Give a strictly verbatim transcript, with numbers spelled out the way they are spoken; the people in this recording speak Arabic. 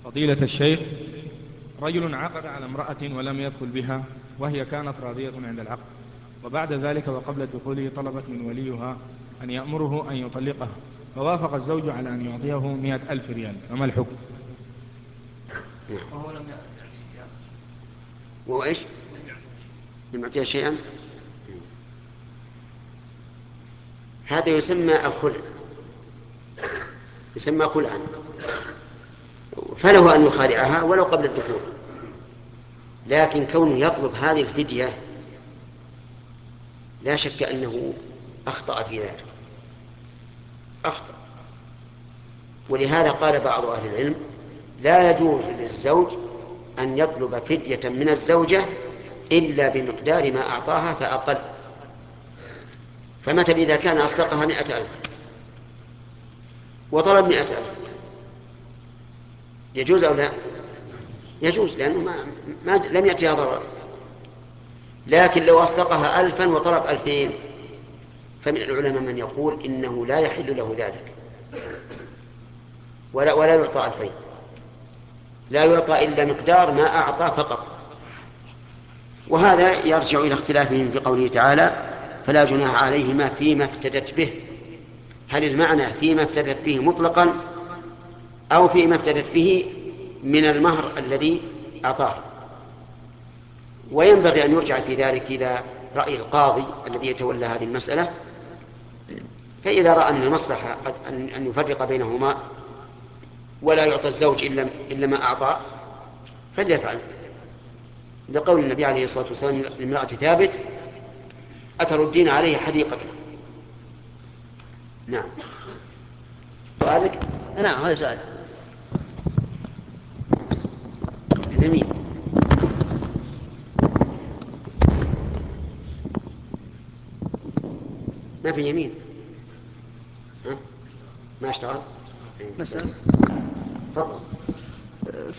فضيلة الشيخ، رجل عقد على امرأة ولم يدخل بها وهي كانت راضية عند العقد، وبعد ذلك وقبل الدخول طلبت من وليها أن يأمره أن يطلقها، فوافق الزوج على أن يعطيه مئة ألف ريال، فما الحكم؟ وهو لم يعطي. وهو إيش؟ لم يعطيها شيئا. هذا يسمى الخلع، يسمى خلعا، فله أن يخادعها ولو قبل الدخول، لكن كونه يطلب هذه الفدية لا شك أنه أخطأ في ذلك، أخطأ. ولهذا قال بعض أهل العلم: لا يجوز للزوج أن يطلب فدية من الزوجة إلا بمقدار ما أعطاها فأقل. فمثلا إذا كان أصدقها مئة ألف وطلب مئة ألف، يجوز أو لا؟ يجوز، لأنه ما ما لم يأتيها ضرر. لكن لو أصدقها ألفا وطلب ألفين، فمن العلماء من يقول إنه لا يحل له ذلك، ولا ولا يعطى ألفين، لا يعطى إلا مقدار ما أعطى فقط. وهذا يرجع إلى اختلافهم في قوله تعالى: فلا جناح عليهما فيما افتدت به. هل المعنى فيما افتدت به مطلقا أو فيما افتدت به من المهر الذي أعطاه؟ وينبغي أن يرجع في ذلك إلى رأي القاضي الذي يتولى هذه المسألة، فإذا رأى من المصلحة أن يفرق بينهما ولا يعطى الزوج إلا ما أعطى فليفعل، لقول النبي عليه الصلاة والسلام لامرأة ثابت: أتردين عليه حديقته. نعم. سؤالك؟ نعم، هذا سؤال. اليمين. ما في يمين. ها؟ ما اشتغل. مسألة. تفضل.